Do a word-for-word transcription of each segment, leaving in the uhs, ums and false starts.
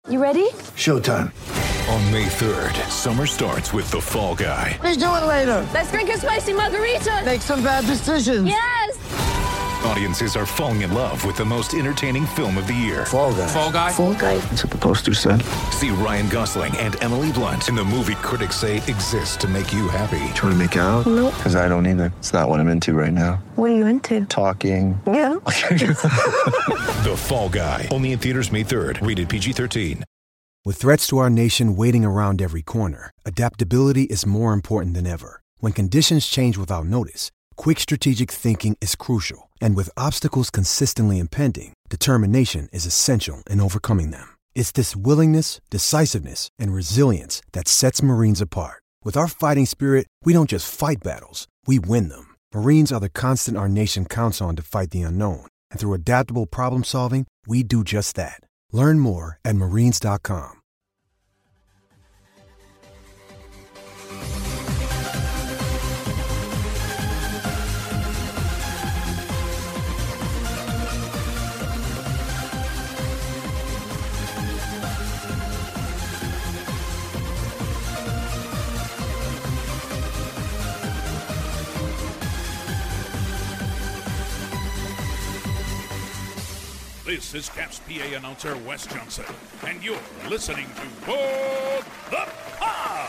You ready? Showtime. On May third, summer starts with The Fall Guy. Let's do it later. Let's drink a spicy margarita. Make some bad decisions. Yes! Audiences are falling in love with the most entertaining film of the year. Fall Guy. Fall Guy? Fall Guy. That's what the poster said. See Ryan Gosling and Emily Blunt in the movie critics say exists to make you happy. Trying to make it out? Nope. Because I don't either. It's not what I'm into right now. What are you into? Talking. Yeah. The Fall Guy. Only in theaters May third. Rated P G thirteen. With threats to our nation waiting around every corner, adaptability is more important than ever. When conditions change without notice, quick strategic thinking is crucial. And with obstacles consistently impending, determination is essential in overcoming them. It's this willingness, decisiveness, and resilience that sets Marines apart. With our fighting spirit, we don't just fight battles, we win them. Marines are the constant our nation counts on to fight the unknown. And through adaptable problem solving, we do just that. Learn more at marines dot com. This is Caps P A announcer Wes Johnson, and you're listening to What the Puck!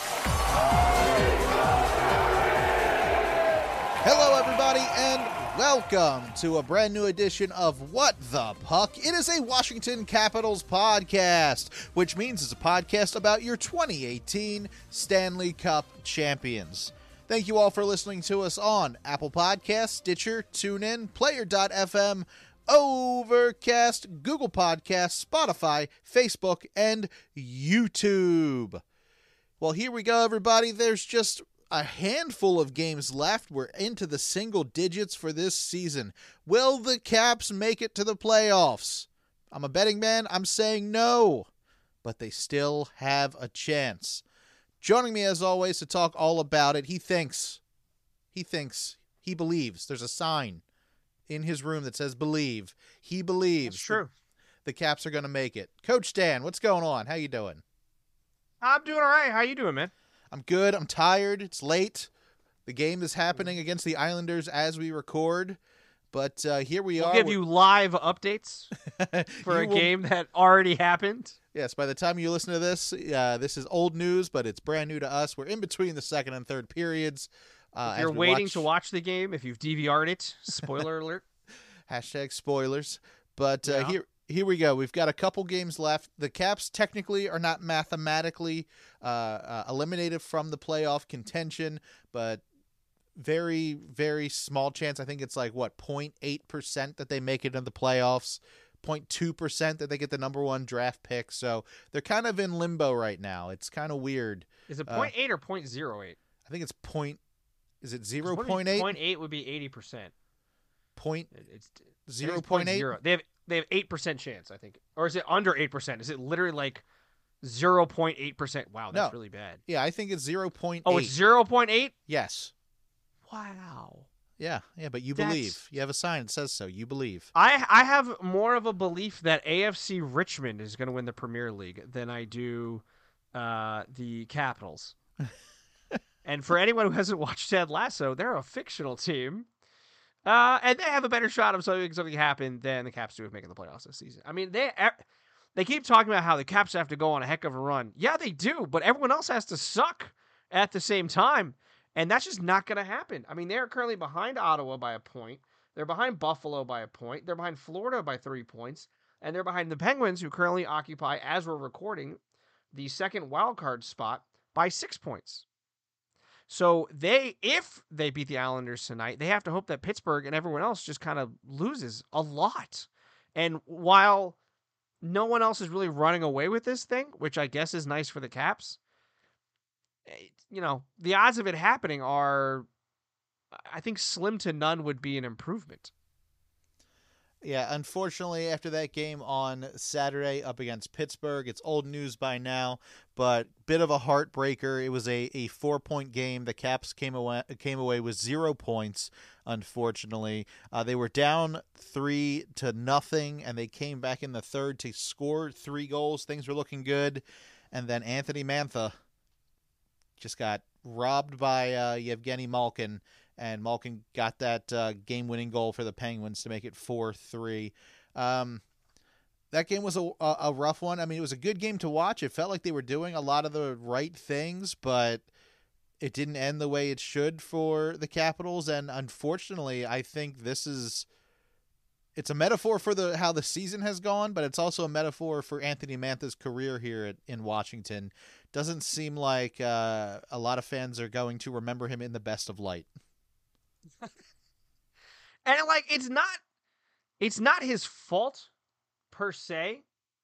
Hello, everybody, and welcome to a brand new edition of What the Puck. It is a Washington Capitals podcast, which means it's a podcast about your twenty eighteen Stanley Cup champions. Thank you all for listening to us on Apple Podcasts, Stitcher, TuneIn, Player dot f m, Overcast, Google Podcasts, Spotify, Facebook, and YouTube. Well, here we go, everybody. There's just a handful of games left. We're into the single digits for this season. Will the Caps make it to the playoffs? I'm a betting man. I'm saying no, but they still have a chance. Joining me, as always, to talk all about it, he thinks, he thinks, he believes. There's a sign in his room that says believe. He believes. That's true. The, the Caps are going to make it. Coach Dan, what's going on? How you doing? I'm doing all right. How you doing, man? I'm good. I'm tired. It's late. The game is happening against the Islanders as we record. But uh, here we we'll are. We'll give you live updates for a will... game that already happened. Yes, by the time you listen to this, uh, this is old news, but it's brand new to us. We're in between the second and third periods. Uh, if you're waiting watch... to watch the game, if you've D V R'd it, spoiler alert. Hashtag spoilers. But uh, yeah. here here we go. We've got a couple games left. The Caps technically are not mathematically uh, uh, eliminated from the playoff contention, but very, very small chance. I think it's like, what, zero point eight percent that they make it into the playoffs, zero point two percent that they get the number one draft pick. So they're kind of in limbo right now. It's kind of weird. Is it uh, zero point eight or zero point zero eight? I think it's point. Is it zero point eight? zero point eight would be eighty percent. Point it's zero point eight. They have they have eight percent chance, I think, or is it under eight percent? Is it literally like zero point eight percent? Wow, that's no. really bad. Yeah, I think it's zero point eight. Oh, it's zero point eight. Yes. Wow. Yeah, yeah, but you That's... believe. You have a sign that says so. You believe. I I have more of a belief that A F C Richmond is going to win the Premier League than I do uh, the Capitals. And for anyone who hasn't watched Ted Lasso, they're a fictional team. Uh, and they have a better shot of something, something happen than the Caps do of making the playoffs this season. I mean, they they keep talking about how the Caps have to go on a heck of a run. Yeah, they do, but everyone else has to suck at the same time. And that's just not going to happen. I mean, they're currently behind Ottawa by a point. They're behind Buffalo by a point. They're behind Florida by three points. And they're behind the Penguins, who currently occupy, as we're recording, the second wildcard spot by six points. So they, if they beat the Islanders tonight, they have to hope that Pittsburgh and everyone else just kind of loses a lot. And while no one else is really running away with this thing, which I guess is nice for the Caps, you know, the odds of it happening are, I think, slim to none would be an improvement. Yeah, unfortunately, after that game on Saturday up against Pittsburgh, it's old news by now, but bit of a heartbreaker. It was a, a four-point game. The Caps came away came away with zero points. unfortunately. Uh, they were down three to nothing, and they came back in the third to score three goals. Things were looking good. And then Anthony Mantha just got robbed by uh, Yevgeny Malkin, and Malkin got that uh, game-winning goal for the Penguins to make it four three. Um, that game was a, a rough one. I mean, it was a good game to watch. It felt like they were doing a lot of the right things, but it didn't end the way it should for the Capitals. And unfortunately, I think this is it's a metaphor for the how the season has gone, but it's also a metaphor for Anthony Mantha's career here at, in Washington. Doesn't seem like uh, a lot of fans are going to remember him in the best of light. And like it's not it's not his fault per se.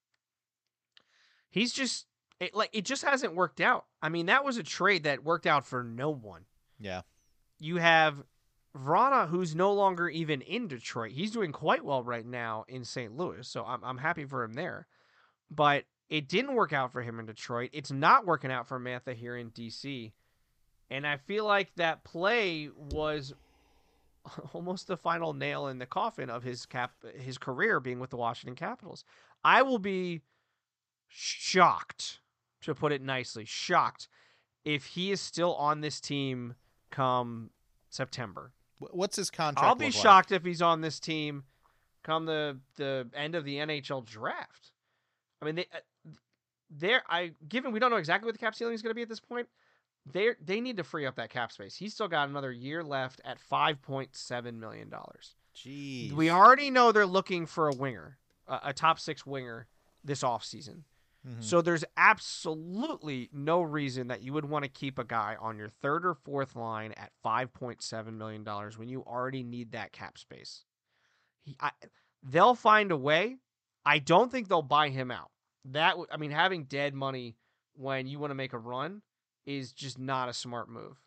He's just it, like it just hasn't worked out. I mean, that was a trade that worked out for no one. Yeah. You have Vrana, who's no longer even in Detroit. He's doing quite well right now in Saint Louis, so I'm I'm happy for him there. But it didn't work out for him in Detroit. It's not working out for Mantha here in D C. And I feel like that play was almost the final nail in the coffin of his cap his career being with the Washington Capitals. I will be shocked, to put it nicely, shocked if he is still on this team come September. What's his contract? I'll be look shocked like? if he's on this team come the the end of the N H L draft. I mean, they they're I given we don't know exactly what the cap ceiling is going to be at this point. They they need to free up that cap space. He's still got another year left at five point seven million dollars. Jeez. We already know they're looking for a winger, a, a top six winger this offseason. Mm-hmm. So there's absolutely no reason that you would want to keep a guy on your third or fourth line at five point seven million dollars when you already need that cap space. He, I, they'll find a way. I don't think they'll buy him out. That I mean, having dead money when you want to make a run is just not a smart move.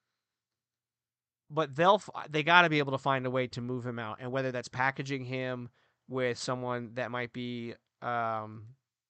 But they'll they got to be able to find a way to move him out, and whether that's packaging him with someone that might be um,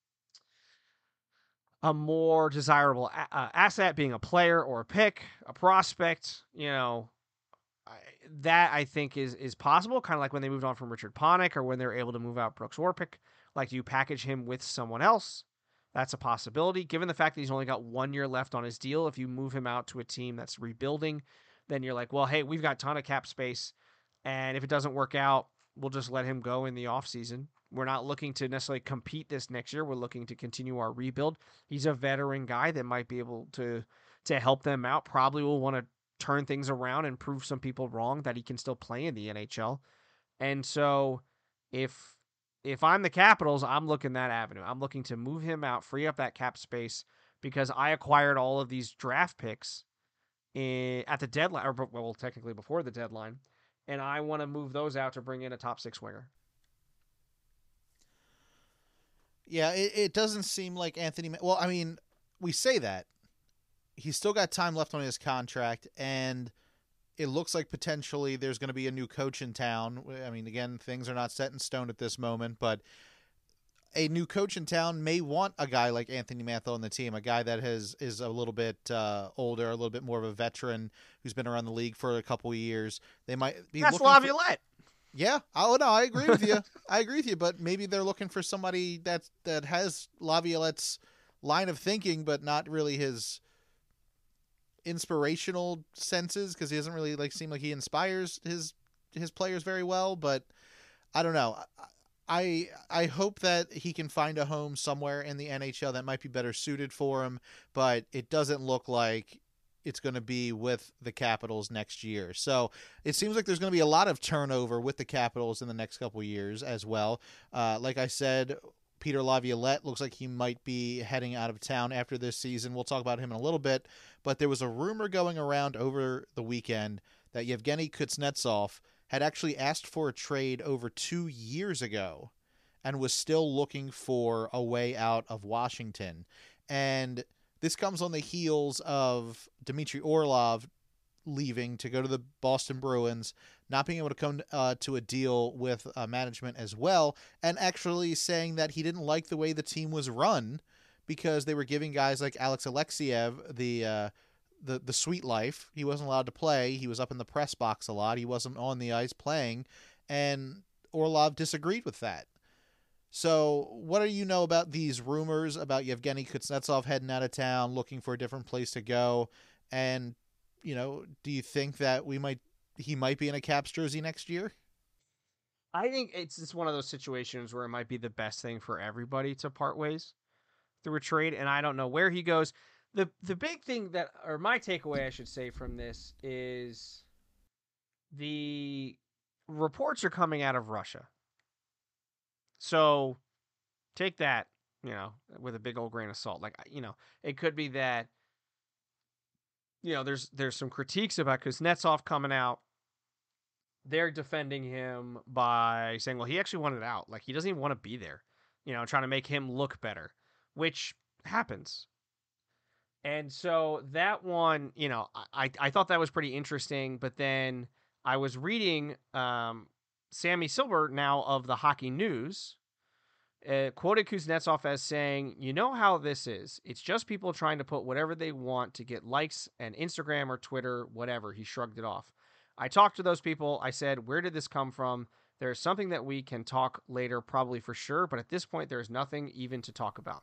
a more desirable a- uh, asset, being a player or a pick, a prospect, you know, I, that I think is is possible. Kind of like when they moved on from Richard Panik, or when they were able to move out Brooks Orpik. Like, do you package him with someone else? That's a possibility. Given the fact that he's only got one year left on his deal, if you move him out to a team that's rebuilding, then you're like, well, hey, we've got a ton of cap space, and if it doesn't work out, we'll just let him go in the offseason. We're not looking to necessarily compete this next year. We're looking to continue our rebuild. He's a veteran guy that might be able to to help them out. Probably will want to turn things around and prove some people wrong that he can still play in the N H L. And so if if I'm the Capitals, I'm looking that avenue. I'm looking to move him out, free up that cap space, because I acquired all of these draft picks in, at the deadline, or well, technically before the deadline, and I want to move those out to bring in a top six winger. Yeah, it, it doesn't seem like Anthony. Well, I mean, we say that. He's still got time left on his contract, and it looks like potentially there's going to be a new coach in town. I mean, again, things are not set in stone at this moment, but a new coach in town may want a guy like Anthony Mantha on the team, a guy that has is a little bit uh, older, a little bit more of a veteran who's been around the league for a couple of years. They might be That's looking Laviolette. For, yeah. Oh, no, I agree with you. I agree with you, but maybe they're looking for somebody that, that has Laviolette's line of thinking, but not really his inspirational senses, because he doesn't really like seem like he inspires his his players very well. But I don't know. I I hope that he can find a home somewhere in the N H L that might be better suited for him, but it doesn't look like it's going to be with the Capitals next year. So it seems like there's going to be a lot of turnover with the Capitals in the next couple of years as well. Uh, like I said, Peter Laviolette looks like he might be heading out of town after this season. We'll talk about him in a little bit, but there was a rumor going around over the weekend that Yevgeny Kuznetsov had actually asked for a trade over two years ago and was still looking for a way out of Washington. And this comes on the heels of Dmitry Orlov leaving to go to the Boston Bruins, not being able to come uh, to a deal with uh, management as well, and actually saying that he didn't like the way the team was run because they were giving guys like Alex Alexiev the uh, the the sweet life. He wasn't allowed to play. He was up in the press box a lot. He wasn't on the ice playing, and Orlov disagreed with that. So what do you know about these rumors about Yevgeny Kuznetsov heading out of town, looking for a different place to go? And, you know, do you think that we might he might be in a Caps jersey next year? I think it's just one of those situations where it might be the best thing for everybody to part ways through a trade, and I don't know where he goes. The the big thing that, or my takeaway, I should say, from this is the reports are coming out of Russia. So take that, you know, with a big old grain of salt. Like, you know, it could be that, you know, there's there's some critiques about Kuznetsov coming out. They're defending him by saying, well, he actually wanted out. Like, he doesn't even want to be there, you know, trying to make him look better, which happens. And so that one, you know, I, I thought that was pretty interesting. But then I was reading um, Sammy Silver now of the Hockey News uh, quoted Kuznetsov as saying, you know how this is. It's just people trying to put whatever they want to get likes and Instagram or Twitter, whatever. He shrugged it off. I talked to those people. I said, where did this come from? There's something that we can talk later, probably for sure. But at this point, there's nothing even to talk about.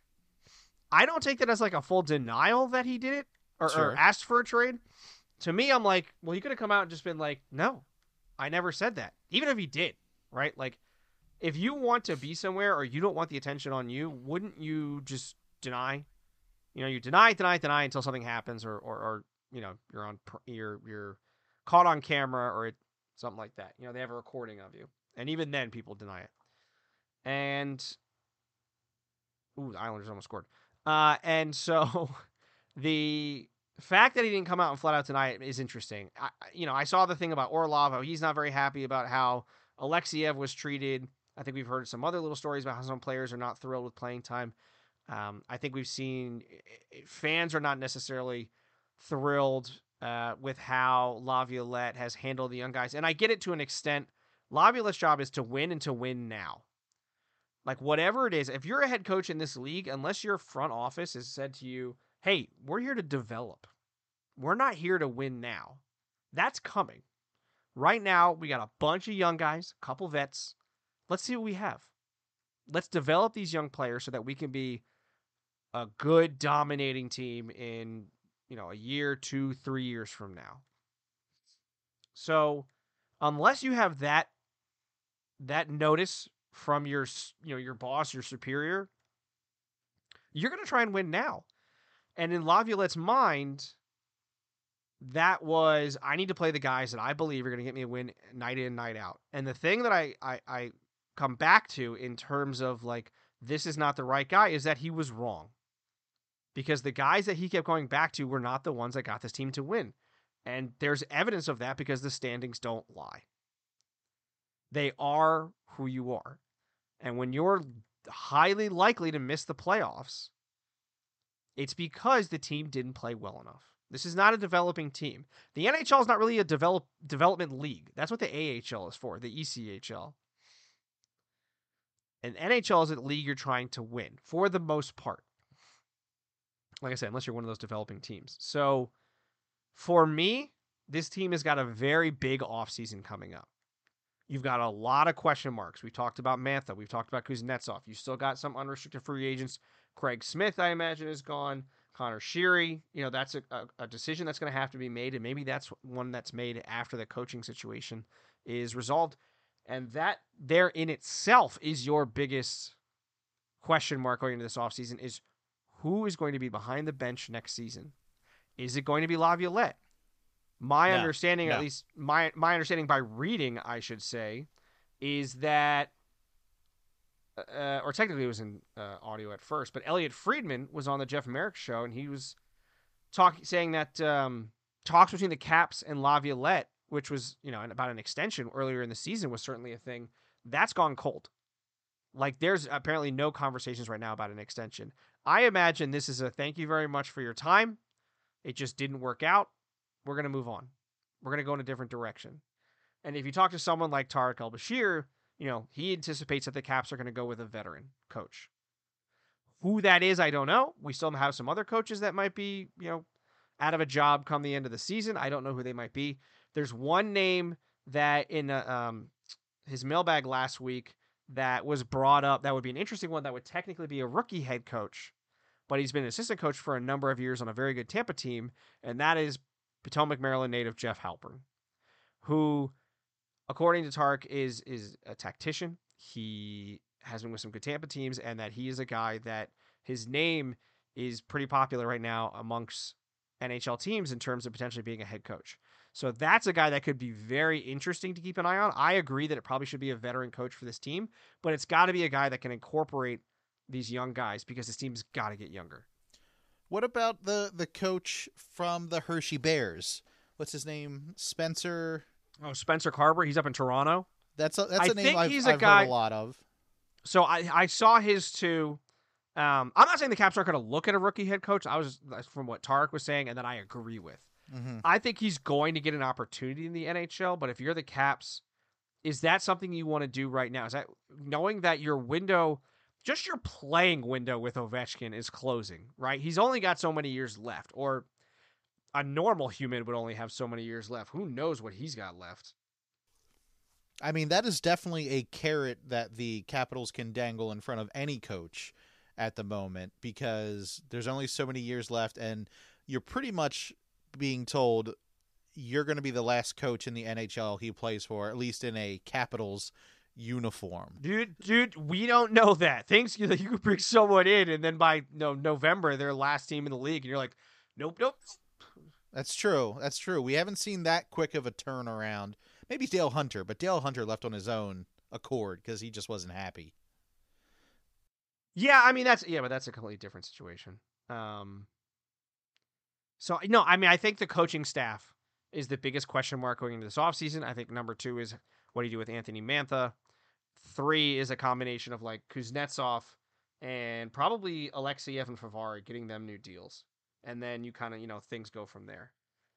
I don't take that as like a full denial that he did it or, Sure. or asked for a trade. To me, I'm like, well, he could have come out and just been like, no, I never said that. Even if he did, right? Like, if you want to be somewhere or you don't want the attention on you, wouldn't you just deny? You know, you deny, deny, deny until something happens, or, or, or you know, you're on, you're, you're caught on camera or it, something like that. You know, they have a recording of you, and even then, people deny it. And ooh, the Islanders almost scored. Uh, and so the fact that he didn't come out and flat out deny it is interesting. I, you know, I saw the thing about Orlov. How he's not very happy about how Alexiev was treated. I think we've heard some other little stories about how some players are not thrilled with playing time. Um, I think we've seen fans are not necessarily thrilled uh, with how Laviolette has handled the young guys. And I get it to an extent. Laviolette's job is to win and to win now. Like, whatever it is, if you're a head coach in this league, unless your front office has said to you, hey, we're here to develop. We're not here to win now. That's coming. Right now, we got a bunch of young guys, a couple vets. Let's see what we have. Let's develop these young players so that we can be a good, dominating team in, you know, a year, two, three years from now. So, unless you have that that notice from your, you know, your boss, your superior, you're going to try and win now. And in Laviolette's mind, that was, I need to play the guys that I believe are going to get me a win night in, night out. And the thing that I, I, I come back to in terms of like, this is not the right guy, is that he was wrong. Because the guys that he kept going back to were not the ones that got this team to win. And there's evidence of that because the standings don't lie. They are who you are. And when you're highly likely to miss the playoffs, it's because the team didn't play well enough. This is not a developing team. The N H L is not really a develop development league. That's what the A H L is for, the E C H L. And N H L is a league you're trying to win, for the most part. Like I said, unless you're one of those developing teams. So, for me, this team has got a very big offseason coming up. You've got a lot of question marks. We talked about Mantha. We've talked about Kuznetsov. You still got some unrestricted free agents. Craig Smith, I imagine, is gone. Connor Sheary, you know, that's a, a, a decision that's going to have to be made, and maybe that's one that's made after the coaching situation is resolved. And that there in itself is your biggest question mark going into this offseason is who is going to be behind the bench next season? Is it going to be Laviolette? My No, understanding, no. at least my my understanding by reading, I should say, is that, uh, or technically it was in uh, audio at first, but Elliot Friedman was on the Jeff Merrick show, and he was talking, saying that um, talks between the Caps and Laviolette, which was, you know, about an extension earlier in the season, was certainly a thing. That's gone cold. Like, there's apparently no conversations right now about an extension. I imagine this is a thank you very much for your time. It just didn't work out. We're going to move on. We're going to go in a different direction. And if you talk to someone like Tarek El-Bashir, you know, he anticipates that the Caps are going to go with a veteran coach. Who that is, I don't know. We still have some other coaches that might be, you know, out of a job come the end of the season. I don't know who they might be. There's one name that in uh, um, his mailbag last week that was brought up that would be an interesting one that would technically be a rookie head coach, but he's been an assistant coach for a number of years on a very good Tampa team, and that is Potomac, Maryland native Jeff Halpern, who, according to Tark, is is a tactician. He has been with some good Tampa teams, and that he is a guy that his name is pretty popular right now amongst N H L teams in terms of potentially being a head coach. So that's a guy that could be very interesting to keep an eye on. I agree that it probably should be a veteran coach for this team, but it's got to be a guy that can incorporate these young guys because this team's got to get younger. What about the, the coach from the Hershey Bears? What's his name? Spencer? Oh, Spencer Carver. He's up in Toronto. That's a, that's a I name think I've, he's I've a guy, heard a lot of. So I, I saw his too. Um, I'm not saying the Caps aren't going to look at a rookie head coach. I was that's from what Tarek was saying, and that I agree with. Mm-hmm. I think he's going to get an opportunity in the N H L, but if you're the Caps, is that something you want to do right now? Is that knowing that your window, just your playing window with Ovechkin is closing, right? He's only got so many years left, or a normal human would only have so many years left. Who knows what he's got left? I mean, that is definitely a carrot that the Capitals can dangle in front of any coach at the moment, because there's only so many years left, and you're pretty much being told you're going to be the last coach in the N H L he plays for, at least in a Capitals uniform. Dude, dude, we don't know that. Things you, you could bring someone in, and then by no November, they're last team in the league, and you're like, nope, nope. That's true. That's true. We haven't seen that quick of a turnaround. Maybe Dale Hunter, but Dale Hunter left on his own accord because he just wasn't happy. Yeah, I mean that's yeah, but that's a completely different situation. Um, so no, I mean I think the coaching staff is the biggest question mark going into this offseason. I think number two is what do you do with Anthony Mantha. Three is a combination of like Kuznetsov and probably Alexeyev and Favari, getting them new deals, and then you kind of you know things go from there.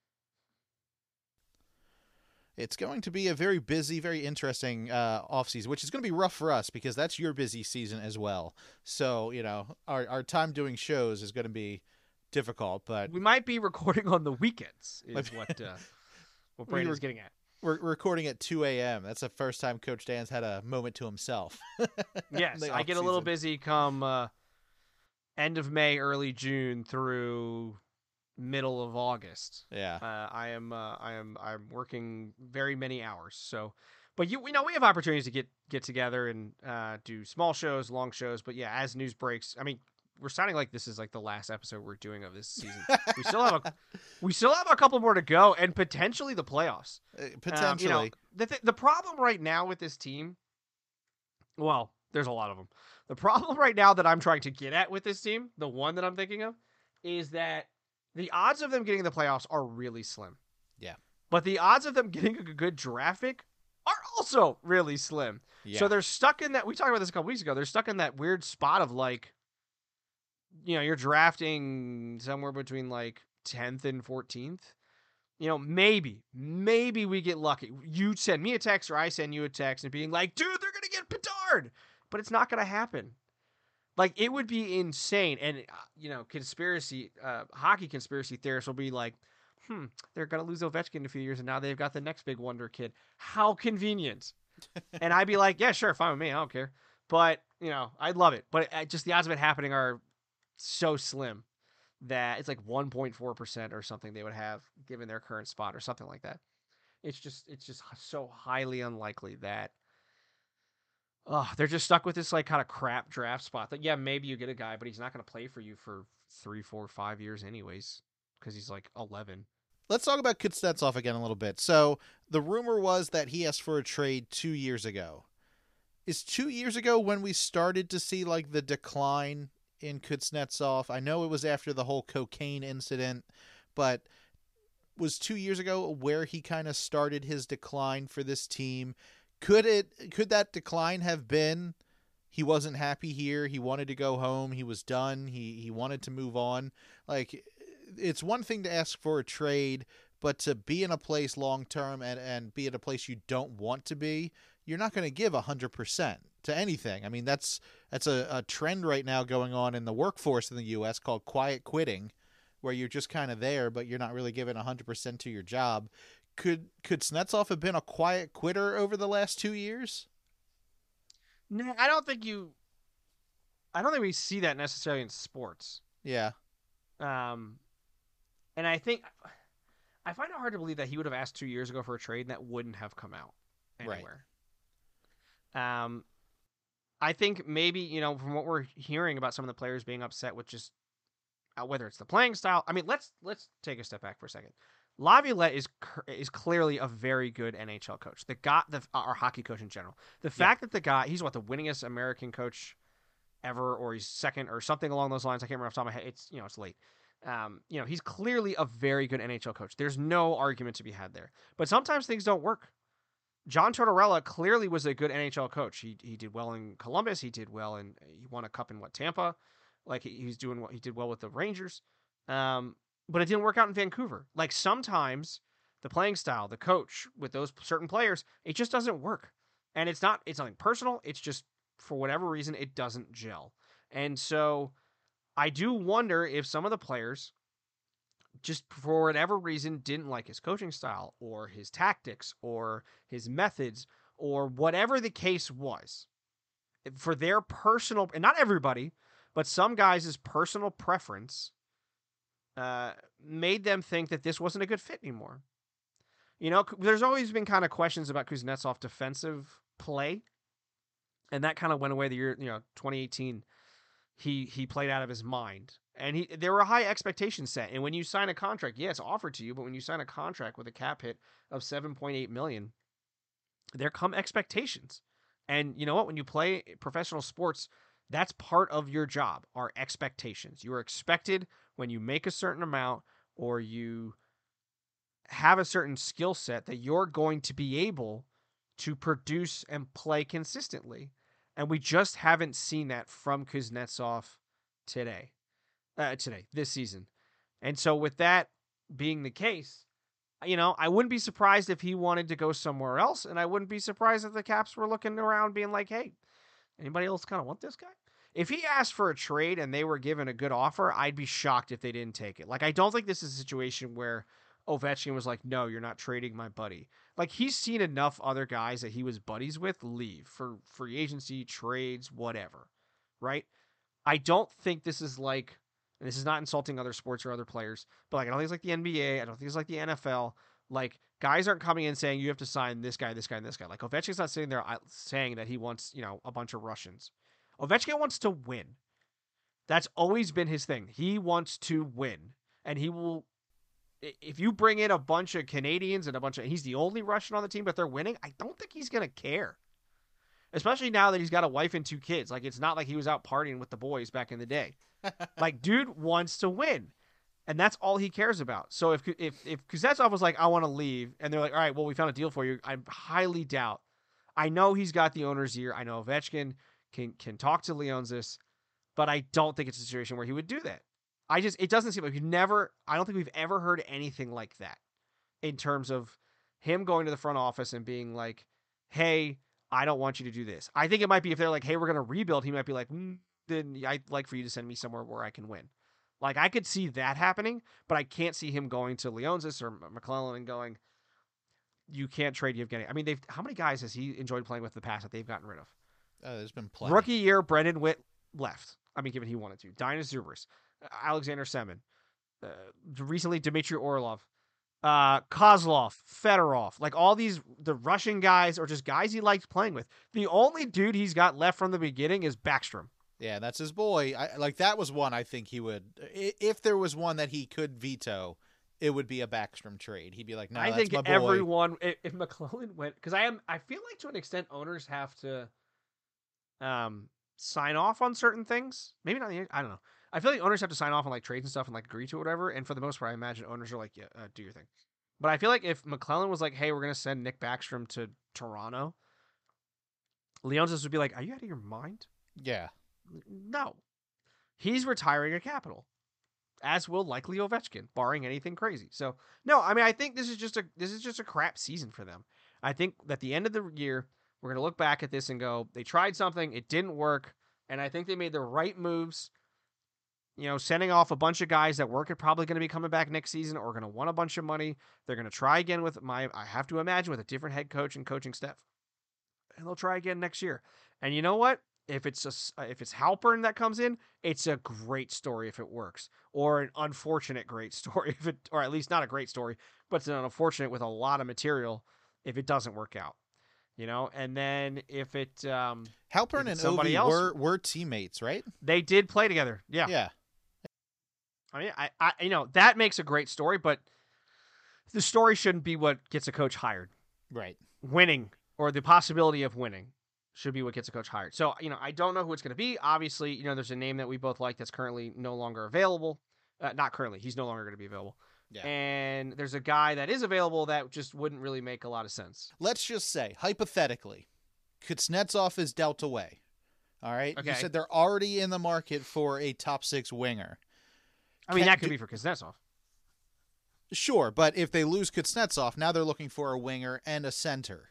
It's going to be a very busy, very interesting uh, offseason, which is going to be rough for us because that's your busy season as well. So, you know, our, our time doing shows is going to be difficult, but we might be recording on the weekends is what uh, what Brandon's getting at. We're recording at two a.m. That's the first time Coach Dan's had a moment to himself. Yes, I get a little busy come uh, end of May, early June through middle of August. Yeah. Uh, I am uh, I am I'm working very many hours. So but you we know we have opportunities to get get together and uh, do small shows, long shows, but yeah, as news breaks, I mean, we're sounding like this is like the last episode we're doing of this season. We still have a we still have a couple more to go and potentially the playoffs. Uh, potentially. Um, you know, the th- the problem right now with this team, well, there's a lot of them. The problem right now that I'm trying to get at with this team, the one that I'm thinking of, is that the odds of them getting the playoffs are really slim. Yeah. But the odds of them getting a good draft pick are also really slim. Yeah. So they're stuck in that, we talked about this a couple weeks ago, they're stuck in that weird spot of like, you know, you're drafting somewhere between like tenth and fourteenth. You know, maybe, maybe we get lucky. You send me a text or I send you a text and being like, dude, they're going to get Bedard. But it's not going to happen. Like, it would be insane. And, uh, you know, conspiracy, uh, hockey conspiracy theorists will be like, hmm, they're going to lose Ovechkin in a few years, and now they've got the next big wonder kid. How convenient. And I'd be like, yeah, sure, fine with me. I don't care. But, you know, I'd love it. But it, just the odds of it happening are so slim that it's like one point four percent or something they would have given their current spot or something like that. It's just, it's just so highly unlikely that Oh, they're just stuck with this like kind of crap draft spot. Like, yeah, maybe you get a guy, but he's not going to play for you for three, four, five years anyways, because he's like eleven. Let's talk about Kuznetsov again a little bit. So the rumor was that he asked for a trade two years ago. Is two years ago when we started to see like the decline in Kuznetsov? I know it was after the whole cocaine incident, but was two years ago where he kind of started his decline for this team? Could it? Could that decline have been he wasn't happy here, he wanted to go home, he was done, he he wanted to move on? Like, it's one thing to ask for a trade, but to be in a place long term and, and be in a place you don't want to be, you're not going to give one hundred percent to anything. I mean, that's that's a, a trend right now going on in the workforce in the U S called quiet quitting, where you're just kind of there, but you're not really giving one hundred percent to your job. Could could Snetsov have been a quiet quitter over the last two years? No, I don't think you. I don't think we see that necessarily in sports. Yeah. Um, and I think I find it hard to believe that he would have asked two years ago for a trade and that wouldn't have come out anywhere. Right. Um, I think maybe, you know, from what we're hearing about some of the players being upset with just uh, whether it's the playing style. I mean, let's let's take a step back for a second. Laviolette is is clearly a very good N H L coach. The guy, the our hockey coach in general. The fact yeah. that the guy, he's what the winningest American coach ever, or he's second, or something along those lines. I can't remember off the top of my head. It's you know it's late. Um, you know he's clearly a very good N H L coach. There's no argument to be had there. But sometimes things don't work. John Tortorella clearly was a good N H L coach. He he did well in Columbus. He did well in he won a cup in what Tampa. Like he, he's doing what he did well with the Rangers. Um, but it didn't work out in Vancouver. Like sometimes the playing style, the coach with those certain players, it just doesn't work. And it's not it's nothing personal. It's just for whatever reason it doesn't gel. And so I do wonder if some of the players just for whatever reason didn't like his coaching style or his tactics or his methods or whatever the case was. For their personal, and not everybody, but some guys' personal preference uh, made them think that this wasn't a good fit anymore. You know, there's always been kind of questions about Kuznetsov defensive play, and that kind of went away the year, you know, twenty eighteen. He he played out of his mind, and he there were high expectations set. And when you sign a contract, yeah, it's offered to you, but when you sign a contract with a cap hit of seven point eight million dollars, there come expectations. And you know what? When you play professional sports, that's part of your job, are expectations. You are expected when you make a certain amount or you have a certain skill set that you're going to be able to produce and play consistently. And we just haven't seen that from Kuznetsov today, uh, today, this season. And so with that being the case, you know, I wouldn't be surprised if he wanted to go somewhere else. And I wouldn't be surprised if the Caps were looking around being like, hey, anybody else kind of want this guy? If he asked for a trade and they were given a good offer, I'd be shocked if they didn't take it. Like, I don't think this is a situation where Ovechkin was like, no, you're not trading my buddy. Like, he's seen enough other guys that he was buddies with leave for free agency, trades, whatever, right? I don't think this is like, and this is not insulting other sports or other players, but like, I don't think it's like the N B A. I don't think it's like the N F L. Like, guys aren't coming in saying you have to sign this guy, this guy, and this guy. Like, Ovechkin's not sitting there saying that he wants, you know, a bunch of Russians. Ovechkin wants to win. That's always been his thing. He wants to win. And he will, if you bring in a bunch of Canadians and a bunch of, he's the only Russian on the team, but they're winning, I don't think he's going to care. Especially now that he's got a wife and two kids. Like, it's not like he was out partying with the boys back in the day. Like, dude wants to win. And that's all he cares about. So if if if Kuznetsov was like, I want to leave, and they're like, all right, well, we found a deal for you, I highly doubt. I know he's got the owner's ear. I know Ovechkin can can talk to Leonsis, but I don't think it's a situation where he would do that. I just, it doesn't seem like we've never, I don't think we've ever heard anything like that in terms of him going to the front office and being like, hey, I don't want you to do this. I think it might be if they're like, hey, we're going to rebuild, he might be like, mm, then I'd like for you to send me somewhere where I can win. Like, I could see that happening, but I can't see him going to Leonsis or McClellan and going, you can't trade Yevgeny. I mean, they've, how many guys has he enjoyed playing with in the past that they've gotten rid of? Uh, there's been plenty. Rookie year, Brendan Witt left. I mean, given he wanted to. Dinas Zubris, Alexander Semin, uh, recently Dmitry Orlov, uh, Kozlov, Fedorov, like all these, the Russian guys or just guys he liked playing with. The only dude he's got left from the beginning is Backstrom. Yeah, that's his boy. I, like, that was one I think he would, if there was one that he could veto, it would be a Backstrom trade. He'd be like, no, I that's think my boy. everyone, if, if McClellan went, because I am, I feel like to an extent owners have to um, sign off on certain things. Maybe not, I don't know. I feel like owners have to sign off on like trades and stuff and like agree to whatever. And for the most part, I imagine owners are like, yeah, uh, do your thing. But I feel like if McClellan was like, hey, we're going to send Nick Backstrom to Toronto, Leonsis would be like, are you out of your mind? Yeah. No. He's retiring a Capital, as will likely Ovechkin, barring anything crazy. So, no, I mean, I think this is just a this is just a crap season for them. I think at the end of the year, we're going to look back at this and go, they tried something, it didn't work, and I think they made the right moves you know, sending off a bunch of guys that weren't probably going to be coming back next season or going to want a bunch of money. They're going to try again with my, I have to imagine, with a different head coach and coaching staff. And they'll try again next year. And you know what? If it's a, if it's Halpern that comes in, it's a great story if it works, or an unfortunate great story if it, or at least not a great story, but it's an unfortunate with a lot of material if it doesn't work out, you know. And then if it, um, Halpern if and somebody Ovi else, were were teammates, right? They did play together, yeah. Yeah. I mean, I, I, you know, that makes a great story, but the story shouldn't be what gets a coach hired. Right. Winning, or the possibility of winning, should be what gets a coach hired. So, you know, I don't know who it's going to be. Obviously, you know, there's a name that we both like that's currently no longer available. Uh, not currently. He's no longer going to be available. Yeah. And there's a guy that is available that just wouldn't really make a lot of sense. Let's just say, hypothetically, Kuznetsov is dealt away. All right? Okay. You said they're already in the market for a top six winger. I mean, Can- that could do- be for Kuznetsov. Sure, but if they lose Kuznetsov, now they're looking for a winger and a center.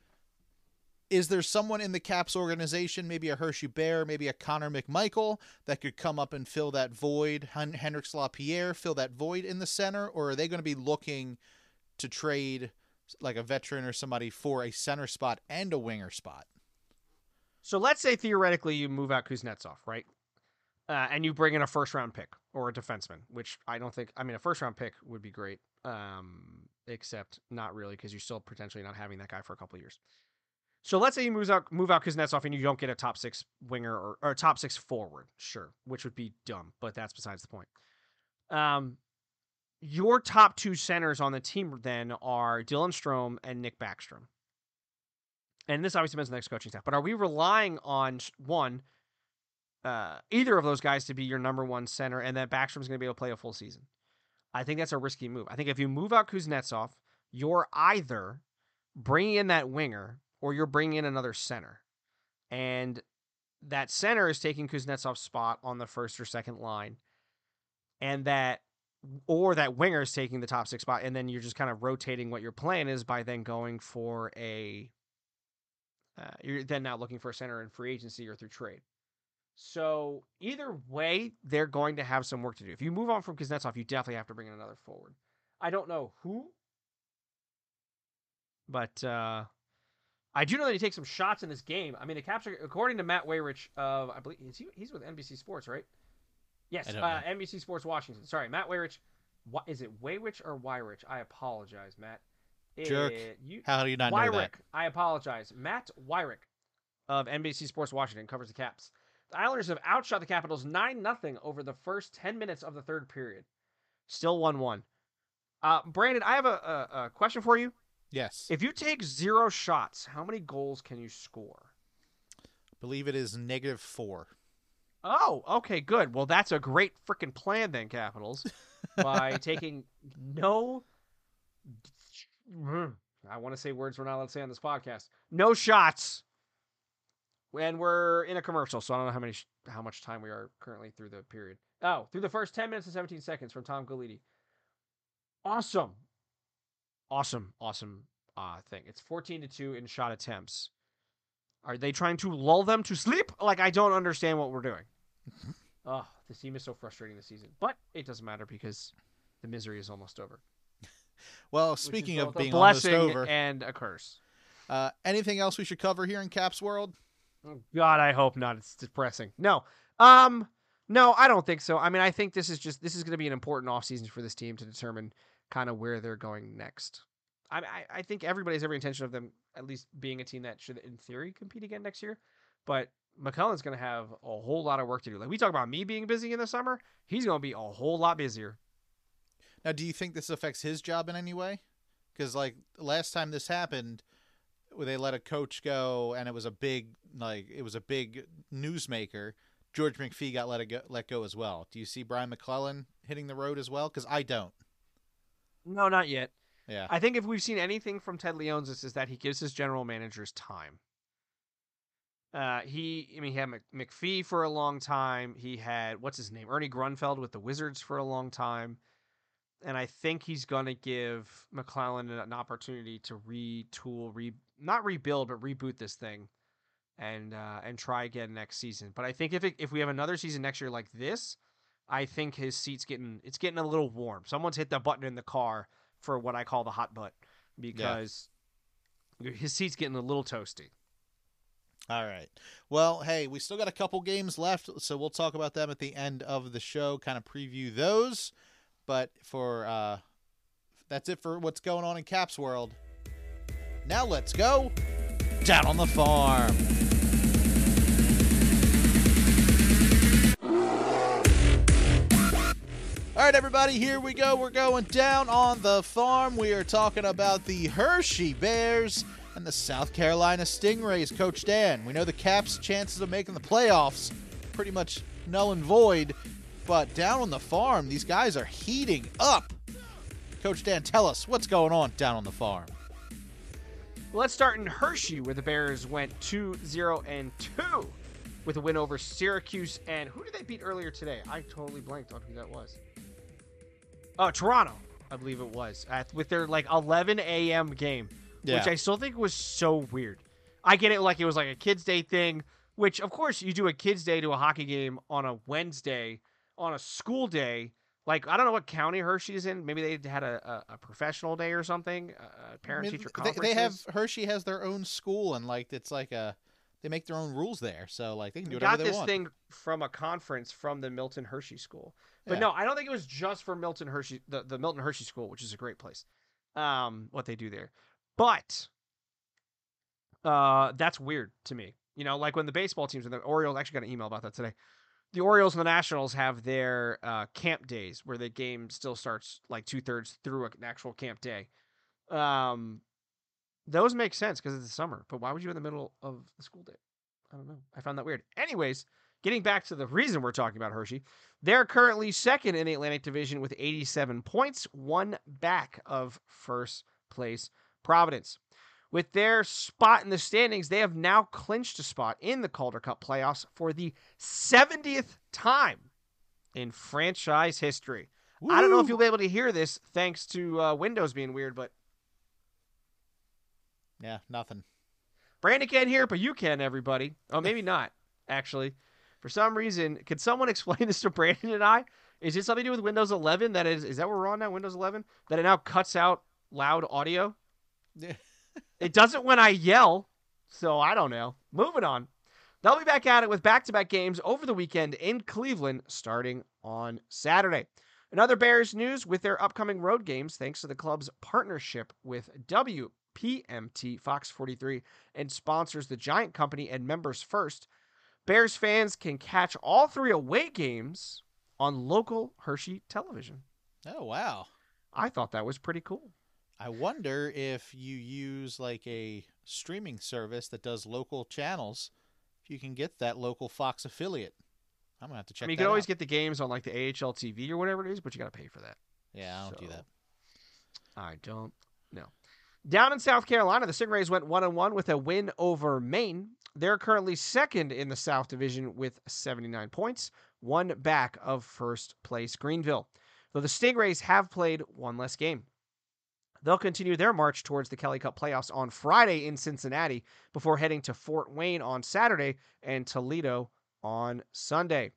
Is there someone in the Caps organization, maybe a Hershey Bear, maybe a Connor McMichael, that could come up and fill that void, Hen- Hendrix LaPierre, fill that void in the center? Or are they going to be looking to trade like a veteran or somebody for a center spot and a winger spot? So let's say theoretically you move out Kuznetsov, right? Uh, and you bring in a first round pick or a defenseman, which I don't think, I mean, a first round pick would be great, um, except not really, because you're still potentially not having that guy for a couple of years. So let's say you move out move out Kuznetsov and you don't get a top six winger or, or a top six forward, sure, which would be dumb, but that's besides the point. Um, your top two centers on the team then are Dylan Strome and Nick Backstrom. And this obviously depends on the next coaching staff, but are we relying on one, uh, either of those guys to be your number one center, and that Backstrom's going to be able to play a full season? I think that's a risky move. I think if you move out Kuznetsov, you're either bringing in that winger or you're bringing in another center. And that center is taking Kuznetsov's spot on the first or second line. And that, or that winger is taking the top six spot. And then you're just kind of rotating what your plan is by then going for a, uh, you're then now looking for a center in free agency or through trade. So either way, they're going to have some work to do. If you move on from Kuznetsov, you definitely have to bring in another forward. I don't know who, but, uh, I do know that he takes some shots in this game. I mean, the Caps are, according to Matt Weyrich of, I believe, is he, he's with N B C Sports, right? Yes, uh, N B C Sports Washington. Sorry, Matt Weyrich. What is it, Weyrich or Weyrich? I apologize, Matt. Jerk. It, you, How do you not know Weyrich. that? I apologize. Matt Weyrich of N B C Sports Washington covers the Caps. The Islanders have outshot the Capitals nine nothing over the first ten minutes of the third period. Still one one. Uh, Brandon, I have a, a, a question for you. Yes. If you take zero shots, how many goals can you score? I believe it is negative four. Oh, okay, good. Well, that's a great freaking plan then, Capitals. By taking no... I want to say words we're not allowed to say on this podcast. No shots. And we're in a commercial, so I don't know how many, how much time we are currently through the period. Oh, through the first ten minutes and seventeen seconds from Tom Galiti. Awesome. Awesome, awesome uh, thing. It's fourteen to two in shot attempts. Are they trying to lull them to sleep? Like, I don't understand what we're doing. Oh, this team is so frustrating this season. But it doesn't matter because the misery is almost over. Well, speaking of being a almost blessing over, and a curse. Uh, anything else we should cover here in Caps World? Oh, God, I hope not. It's depressing. No. Um, no, I don't think so. I mean, I think this is just this is going to be an important offseason for this team to determine kind of where they're going next. I, I I think everybody has every intention of them at least being a team that should, in theory, compete again next year. But McCullen's going to have a whole lot of work to do. Like we talk about me being busy in the summer, he's going to be a whole lot busier. Now, do you think this affects his job in any way? Because like last time this happened, where they let a coach go and it was a big like it was a big newsmaker. George McPhee got let go, let go as well. Do you see Brian McClellan hitting the road as well? Because I don't. No, not yet. Yeah. I think if we've seen anything from Ted Leonsis is that he gives his general managers time. Uh, he, I mean, he had McPhee for a long time. He had, what's his name? Ernie Grunfeld with the Wizards for a long time. And I think he's going to give McClellan an opportunity to retool, re, not rebuild, but reboot this thing and, uh, and try again next season. But I think if it, if we have another season next year like this, I think his seat's getting it's getting a little warm. Someone's hit the button in the car for what I call the hot butt because yeah. his seat's getting a little toasty. All right. Well, hey, we still got a couple games left, so we'll talk about them at the end of the show, kind of preview those. But for uh, that's it for what's going on in Caps world. Now let's go down on the farm. All right, everybody, here we go. We're going down on the farm. We are talking about the Hershey Bears and the South Carolina Stingrays. Coach Dan, we know the Caps' chances of making the playoffs pretty much null and void, but down on the farm, these guys are heating up. Coach Dan, tell us what's going on down on the farm. Let's start in Hershey, where the Bears went two zero and two with a win over Syracuse. And who did they beat earlier today? I totally blanked on who that was. Oh, Toronto, I believe it was, at, with their like eleven a.m. game, yeah. which I still think was so weird. I get it, like it was like a kids' day thing, which of course you do a kids' day to a hockey game on a Wednesday, on a school day. Like, I don't know what county Hershey's in. Maybe they had a, a, a professional day or something, a parent-teacher I mean, conference. They, they have, Hershey has their own school, and, like, it's like a, they make their own rules there. So, like, they can do whatever they want. Got this thing from a conference from the Milton Hershey School. But yeah. no, I don't think it was just for Milton Hershey, the, the Milton Hershey School, which is a great place, um, what they do there. But uh, that's weird to me. You know, like when the baseball teams, and the Orioles, actually got an email about that today. The Orioles and the Nationals have their uh, camp days where the game still starts like two-thirds through an actual camp day. Um, those make sense because it's the summer, but why would you in the middle of the school day? I don't know. I found that weird. Anyways, getting back to the reason we're talking about Hershey, they're currently second in the Atlantic Division with eighty-seven points, one back of first place Providence. With their spot in the standings, they have now clinched a spot in the Calder Cup playoffs for the seventieth time in franchise history. Woo! I don't know if you'll be able to hear this thanks to uh, Windows being weird, but... Yeah, nothing. Brandon can't hear, but you can, everybody. Oh, maybe not, actually. For some reason, could someone explain this to Brandon and I? Is it something to do with Windows eleven? That is, is that what we're on now, Windows eleven? That it now cuts out loud audio? Yeah. It doesn't when I yell, so I don't know. Moving on. They'll be back at it with back-to-back games over the weekend in Cleveland starting on Saturday. Another Bears news with their upcoming road games, thanks to the club's partnership with W P M T Fox forty-three and sponsors the Giant Company and Members First. Bears fans can catch all three away games on local Hershey television. Oh, wow. I thought that was pretty cool. I wonder if you use like a streaming service that does local channels, if you can get that local Fox affiliate. I'm going to have to check that out. I mean, you can always get the games on like the A H L T V or whatever it is, but you got to pay for that. Yeah, I don't so, do that. I don't know. Down in South Carolina, the Stingrays went one and one with a win over Maine. They're currently second in the South Division with seventy-nine points, one back of first place Greenville. Though the Stingrays have played one less game. They'll continue their march towards the Kelly Cup playoffs on Friday in Cincinnati before heading to Fort Wayne on Saturday and Toledo on Sunday.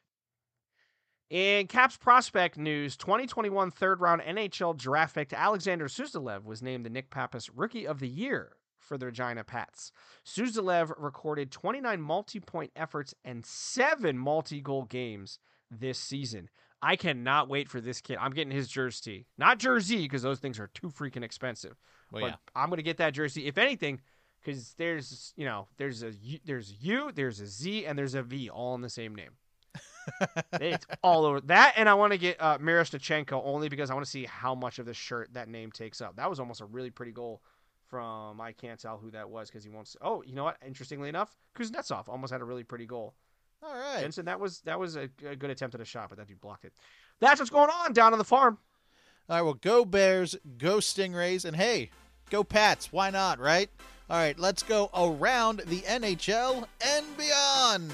In Caps prospect news, twenty twenty-one third-round N H L draft pick Alexander Suzdalev was named the Nick Pappas Rookie of the Year for the Regina Pats. Suzdalev recorded twenty-nine multi-point efforts and seven multi-goal games this season. I cannot wait for this kid. I'm getting his jersey. Not jersey, because those things are too freaking expensive. Well, but yeah. I'm going to get that jersey, if anything, because there's, you know, there's a there's U, there's a Z, and there's a V, all in the same name. It's all over. That, and I want to get uh, Miroshnichenko only because I want to see how much of the shirt that name takes up. That was almost a really pretty goal from, I can't tell who that was because he won't. Oh, you know what? Interestingly enough, Kuznetsov almost had a really pretty goal. All right. Jensen, that was that was a, a good attempt at a shot, but that dude blocked it. That's what's going on down on the farm. All right, well, go Bears, go Stingrays, and hey, go Pats. Why not, right? All right, let's go around the N H L and beyond.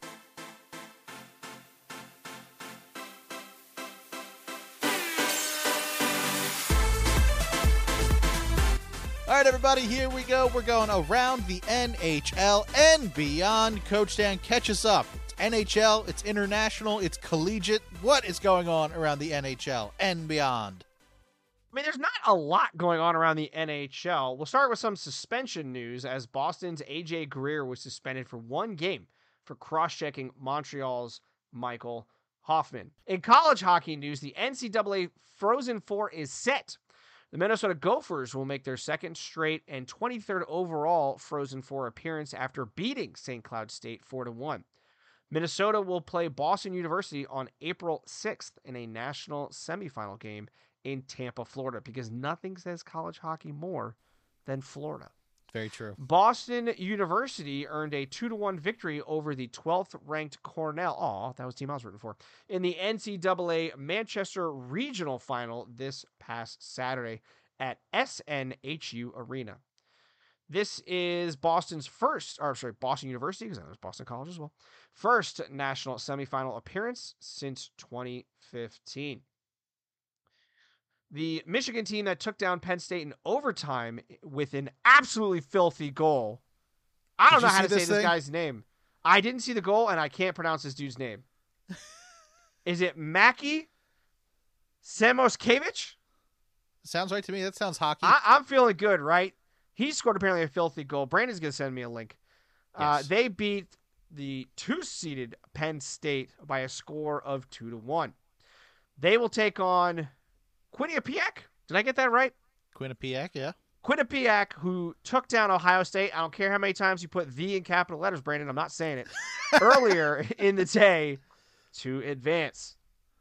All right, everybody, here we go. We're going around the N H L and beyond. Coach Dan, catch us up. It's N H L, it's international, it's collegiate. What is going on around the N H L and beyond? I mean, there's not a lot going on around the N H L. We'll start with some suspension news as Boston's A J Greer was suspended for one game for cross-checking Montreal's Michael Hoffman. In college hockey news, the N C double A Frozen Four is set. The Minnesota Gophers will make their second straight and twenty-third overall Frozen Four appearance after beating Saint Cloud State four to one. Minnesota will play Boston University on April sixth in a national semifinal game in Tampa, Florida, because nothing says college hockey more than Florida. Very true. Boston University earned a two to one victory over the twelfth ranked Cornell. Aw, that was the team I was rooting for. In the N C double A Manchester Regional Final this past Saturday at S N H U Arena. This is Boston's first, or sorry, Boston University, because that was Boston College as well, first national semifinal appearance since twenty fifteen. The Michigan team that took down Penn State in overtime with an absolutely filthy goal. I don't Did know you how see to say this this thing? guy's name. I didn't see the goal, and I can't pronounce this dude's name. Is it Maki Samoskevich? Sounds right to me. That sounds hockey. I, I'm feeling good, right? He scored apparently a filthy goal. Brandon's going to send me a link. Uh, Yes. they beat the two-seeded Penn State by a score of two to one. They will take on Quinnipiac. Did I get that right? Quinnipiac, yeah. Quinnipiac, who took down Ohio State. I don't care how many times you put the in capital letters, Brandon. I'm not saying it. Earlier in the day to advance.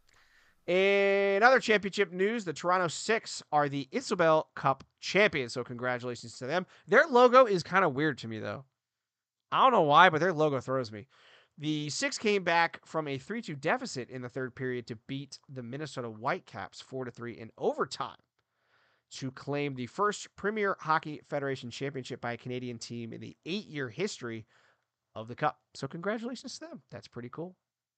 In other championship news, the Toronto Six are the Isobel Cup champions, so congratulations to them. Their logo is kind of weird to me, though. I don't know why, but their logo throws me. The Six came back from a three two deficit in the third period to beat the Minnesota Whitecaps four to three in overtime to claim the first Premier Hockey Federation championship by a Canadian team in the eight-year history of the Cup. So congratulations to them. That's pretty cool.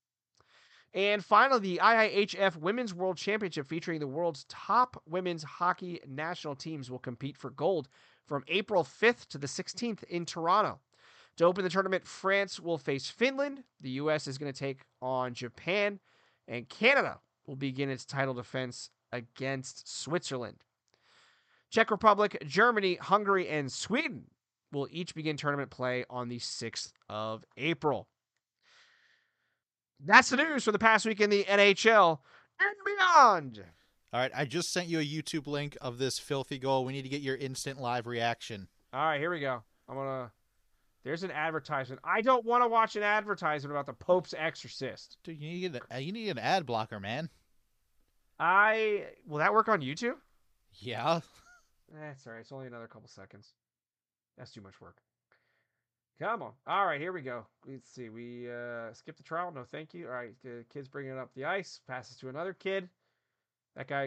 And finally, the I I H F Women's World Championship featuring the world's top women's hockey national teams will compete for gold from April fifth to the sixteenth in Toronto. To open the tournament, France will face Finland, the U S is going to take on Japan, and Canada will begin its title defense against Switzerland. Czech Republic, Germany, Hungary, and Sweden will each begin tournament play on the sixth of April. That's the news for the past week in the N H L and beyond. All right, I just sent you a YouTube link of this filthy goal. We need to get your instant live reaction. All right, here we go. I'm going to... There's an advertisement. I don't want to watch an advertisement about the Pope's exorcist. Dude, you need to get a, you need an ad blocker, man. I... Will that work on YouTube? Yeah. That's all right. It's only another couple seconds. That's too much work. Come on. All right, here we go. Let's see. We uh, skip the trial. No, thank you. All right, the kid's bringing it up the ice. Passes to another kid. That guy.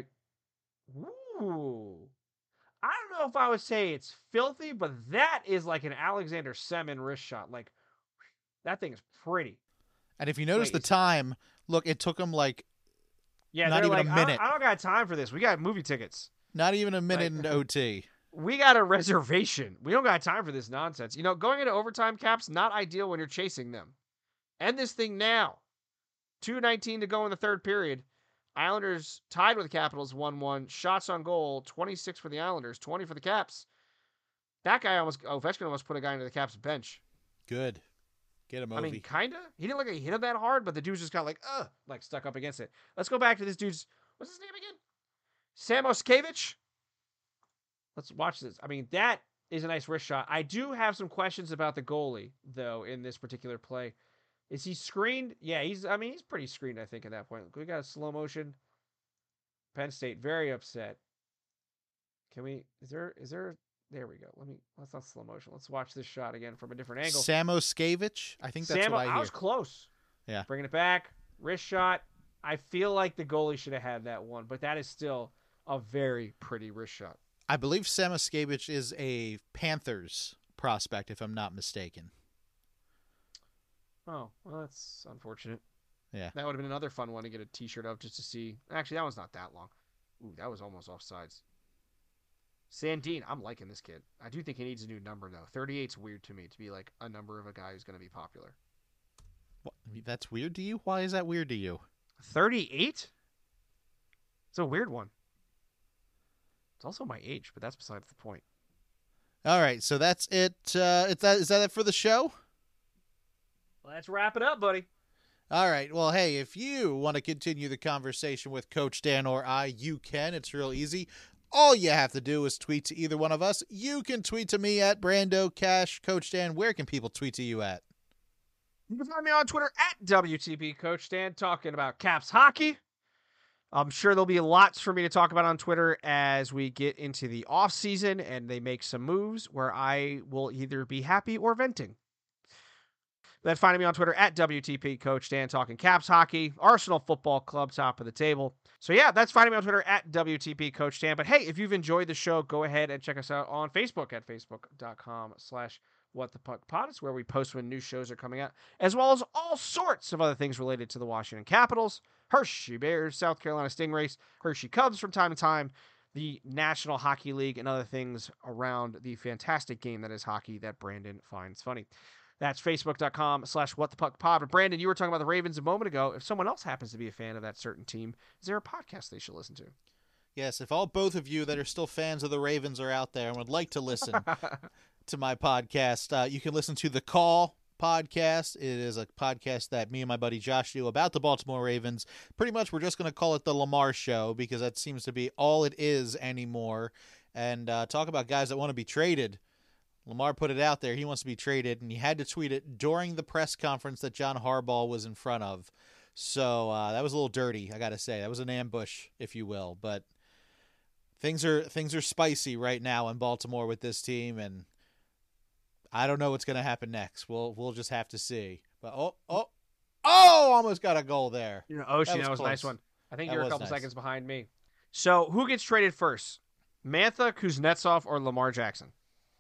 Ooh. I don't know if I would say it's filthy, but that is like an Alexander Semin wrist shot. Like, that thing is pretty. And if you notice Wait, the time, look, it took him like Yeah, not they're even like, a I minute. don't, I don't got time for this. We got movie tickets. Not even a minute Like- into O T. We got a reservation. We don't got time for this nonsense. You know, going into overtime, Caps, not ideal when you're chasing them. End this thing now. two nineteen to go in the third period. Islanders tied with the Capitals one one. Shots on goal, twenty-six for the Islanders, twenty for the Caps. That guy almost, Ovechkin almost put a guy into the Caps bench. Good. Get him, I Ovi. mean, kind of. He didn't look like he hit him that hard, but the dude's just got like, ugh, like stuck up against it. Let's go back to this dude's, what's his name again? Samoskevich. Let's watch this. I mean, that is a nice wrist shot. I do have some questions about the goalie, though, in this particular play. Is he screened? Yeah, he's, I mean, he's pretty screened, I think, at that point. We got a slow motion. Penn State, very upset. Can we, is there, is there, there we go. Let me, let's not slow motion. Let's watch this shot again from a different angle. Samoskevich? I think that's Samo, what I hear. I was close. Yeah. Bringing it back. Wrist shot. I feel like the goalie should have had that one, but that is still a very pretty wrist shot. I believe Samoskevich is a Panthers prospect, if I'm not mistaken. Oh, well, that's unfortunate. Yeah. That would have been another fun one to get a t-shirt of just to see. Actually, that one's not that long. Ooh, that was almost offsides. Sandine, I'm liking this kid. I do think he needs a new number, though. thirty-eight's weird to me to be like a number of a guy who's going to be popular. That's weird to you? Why is that weird to you? thirty-eight? It's a weird one. It's also my age, but that's besides the point. All right, so that's it. Uh, is that is that it for the show? Let's wrap it up, buddy. All right. Well, hey, if you want to continue the conversation with Coach Dan or I, you can. It's real easy. All you have to do is tweet to either one of us. You can tweet to me at Brando Cash. Coach Dan, where can people tweet to you at? You can find me on Twitter at W T P Coach Dan, talking about Caps hockey. I'm sure there'll be lots for me to talk about on Twitter as we get into the off season and they make some moves where I will either be happy or venting. Then finding me on Twitter at W T P Coach Dan, talking Caps hockey, Arsenal Football Club, top of the table. So yeah, that's finding me on Twitter at W T P Coach Dan. But hey, if you've enjoyed the show, go ahead and check us out on Facebook at facebook.com slash What the Puck Pod. It's where we post when new shows are coming out, as well as all sorts of other things related to the Washington Capitals, Hershey Bears, South Carolina Stingrays, Hershey Cubs from time to time, the National Hockey League, and other things around the fantastic game that is hockey that Brandon finds funny. That's facebook.com slash what the puck pod. But Brandon, you were talking about the Ravens a moment ago. If someone else happens to be a fan of that certain team, is there a podcast they should listen to? Yes, if all both of you that are still fans of the Ravens are out there and would like to listen to my podcast, uh, you can listen to The Call podcast. It is a podcast that me and my buddy Josh do about the Baltimore Ravens. Pretty much we're just going to call it the Lamar Show because that seems to be all it is anymore. And uh, talk about guys that want to be traded. Lamar put it out there. He wants to be traded, and he had to tweet it during the press conference that John Harbaugh was in front of. So uh, that was a little dirty, I got to say. That was an ambush, if you will. But things are things are spicy right now in Baltimore with this team, and I don't know what's going to happen next. We'll we'll just have to see. But oh oh oh! Almost got a goal there. You know, Oshie, that was, that was a nice one. I think that you're a couple nice. seconds behind me. So who gets traded first? Mantha, Kuznetsov, or Lamar Jackson?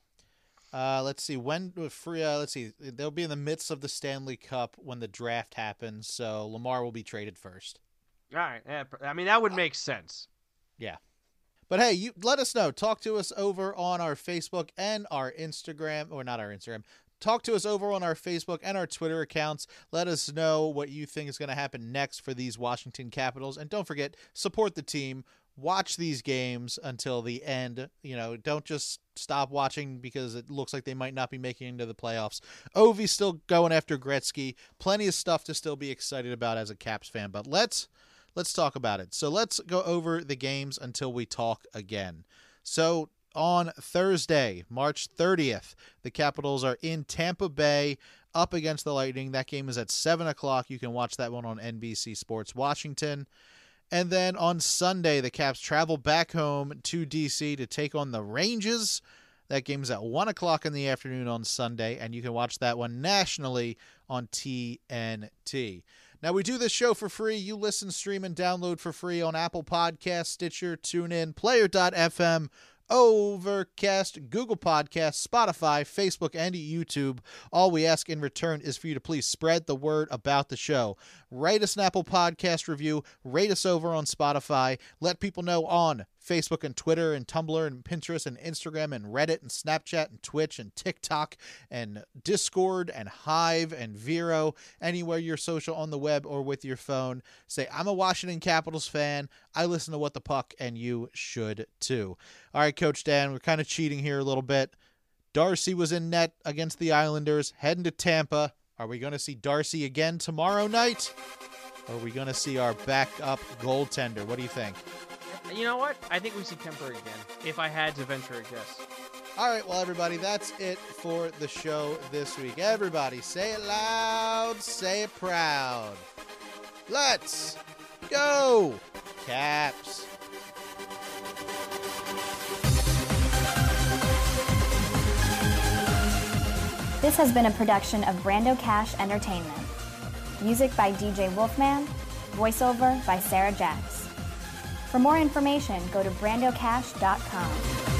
Uh, let's see when free. Uh, let's see. They'll be in the midst of the Stanley Cup when the draft happens, so Lamar will be traded first. All right. Yeah, I mean that would make sense. Yeah. But hey, you let us know. Talk to us over on our Facebook and our Instagram, or not our Instagram. Talk to us over on our Facebook and our Twitter accounts. Let us know what you think is going to happen next for these Washington Capitals, and don't forget, support the team. Watch these games until the end. You know, don't just stop watching because it looks like they might not be making it into the playoffs. Ovi's still going after Gretzky. Plenty of stuff to still be excited about as a Caps fan. But let's let's talk about it. So let's go over the games until we talk again. So on Thursday, March thirtieth, the Capitals are in Tampa Bay up against the Lightning. That game is at seven o'clock. You can watch that one on N B C Sports Washington. And then on Sunday, the Caps travel back home to D C to take on the Rangers. That game's at one o'clock in the afternoon on Sunday, and you can watch that one nationally on T N T. Now, we do this show for free. You listen, stream, and download for free on Apple Podcasts, Stitcher, TuneIn, Player dot f m, Overcast, Google Podcasts, Spotify, Facebook, and YouTube. All we ask in return is for you to please spread the word about the show. Write us an Apple Podcast review. Rate us over on Spotify. Let people know on Facebook and Twitter and Tumblr and Pinterest and Instagram and Reddit and Snapchat and Twitch and TikTok and Discord and Hive and Vero, anywhere you're social on the web or with your phone. Say, I'm a Washington Capitals fan. I listen to What the Puck, and you should too. All right, Coach Dan, we're kind of cheating here a little bit. Darcy was in net against the Islanders, heading to Tampa. Are we going to see Darcy again tomorrow night? Or are we going to see our backup goaltender? What do you think? You know what? I think we see Kemper again, if I had to venture a guess. All right, well, everybody, that's it for the show this week. Everybody, say it loud, say it proud. Let's go, Caps. This has been a production of Brando Cash Entertainment. Music by D J Wolfman. Voiceover by Sarah Jacks. For more information, go to brando cash dot com.